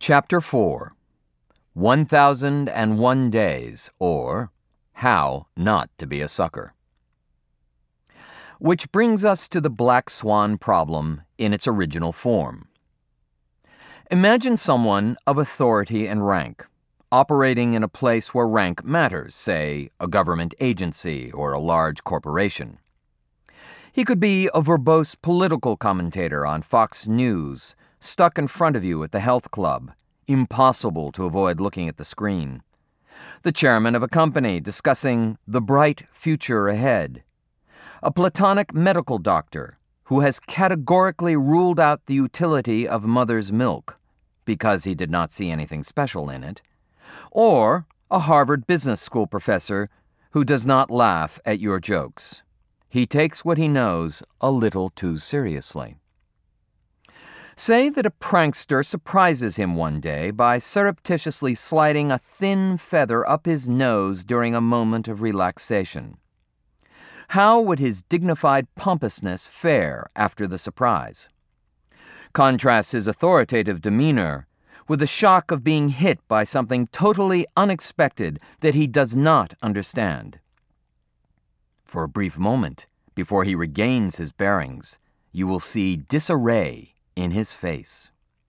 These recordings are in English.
Chapter 4 1001 Days, or How Not to Be a Sucker. Which brings us to the black swan problem in its original form. Imagine someone of authority and rank, operating in a place where rank matters, say, a government agency or a large corporation. He could be a verbose political commentator on Fox News, stuck in front of you at the health club, impossible to avoid looking at the screen. The chairman of a company discussing the bright future ahead. A platonic medical doctor who has categorically ruled out the utility of mother's milk because he did not see anything special in it. Or a Harvard Business School professor who does not laugh at your jokes. He takes what he knows a little too seriously. Say that a prankster surprises him one day by surreptitiously sliding a thin feather up his nose during a moment of relaxation. How would his dignified pompousness fare after the surprise? Contrast his authoritative demeanor with the shock of being hit by something totally unexpected that he does not understand. For a brief moment, before he regains his bearings, you will see disarray in his face.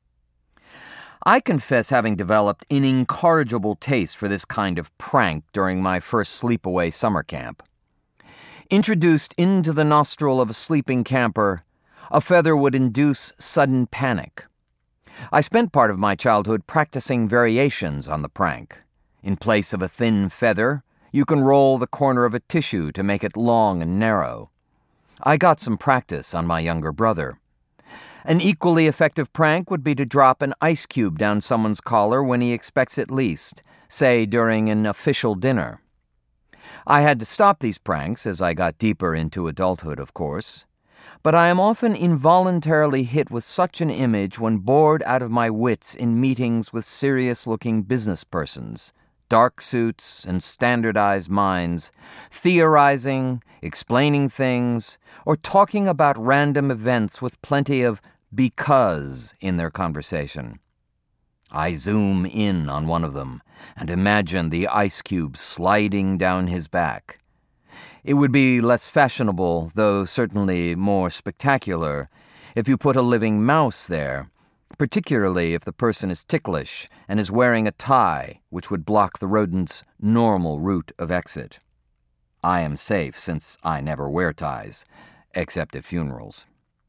I confess having developed an incorrigible taste for this kind of prank during my first sleepaway summer camp. Introduced into the nostril of a sleeping camper, a feather would induce sudden panic. I spent part of my childhood practicing variations on the prank. In place of a thin feather, you can roll the corner of a tissue to make it long and narrow. I got some practice on my younger brother. An equally effective prank would be to drop an ice cube down someone's collar when he expects it least, say during an official dinner. I had to stop these pranks as I got deeper into adulthood, of course, but I am often involuntarily hit with such an image when bored out of my wits in meetings with serious-looking business persons, dark suits and standardized minds, theorizing, explaining things, or talking about random events with plenty of because in their conversation. I zoom in on one of them and imagine the ice cube sliding down his back. It would be less fashionable, though certainly more spectacular, if you put a living mouse there, particularly if the person is ticklish and is wearing a tie, which would block the rodent's normal route of exit. I am safe since I never wear ties, except at funerals.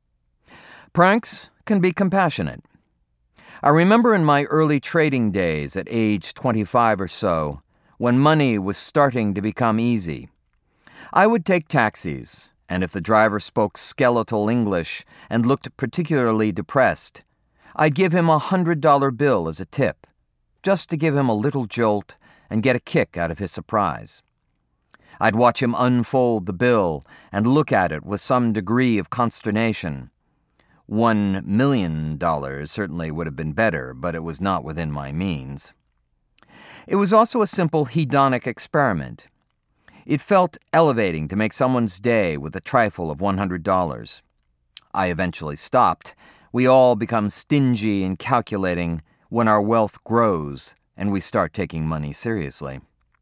Pranks can be compassionate. I remember in my early trading days at age 25 or so, when money was starting to become easy. I would take taxis, and if the driver spoke skeletal English and looked particularly depressed, I'd give him a $100 bill as a tip, just to give him a little jolt and get a kick out of his surprise. I'd watch him unfold the bill and look at it with some degree of consternation. $1 million certainly would have been better, but it was not within my means. It was also a simple hedonic experiment. It felt elevating to make someone's day with a trifle of $100. I eventually stopped. We all become stingy and calculating when our wealth grows and we start taking money seriously.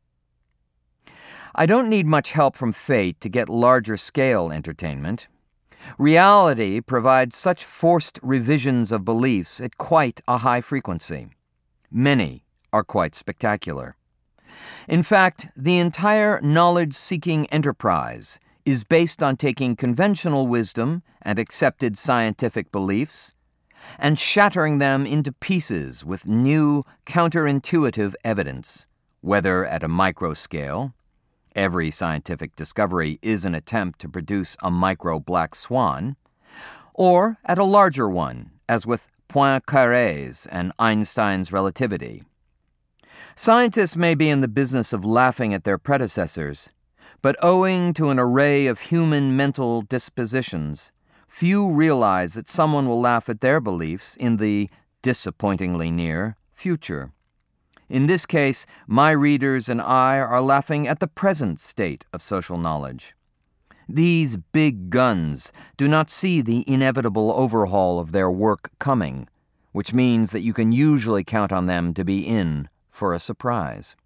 I don't need much help from fate to get larger-scale entertainment. Reality provides such forced revisions of beliefs at quite a high frequency. Many are quite spectacular. In fact, the entire knowledge-seeking enterprise is based on taking conventional wisdom and accepted scientific beliefs and shattering them into pieces with new, counterintuitive evidence, whether at a micro scale. Every scientific discovery is an attempt to produce a micro-black swan, or at a larger one, as with Poincaré's and Einstein's relativity. Scientists may be in the business of laughing at their predecessors, but owing to an array of human mental dispositions, few realize that someone will laugh at their beliefs in the disappointingly near future. In this case, my readers and I are laughing at the present state of social knowledge. These big guns do not see the inevitable overhaul of their work coming, which means that you can usually count on them to be in for a surprise.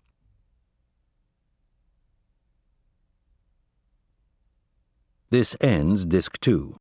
This ends Disc 2.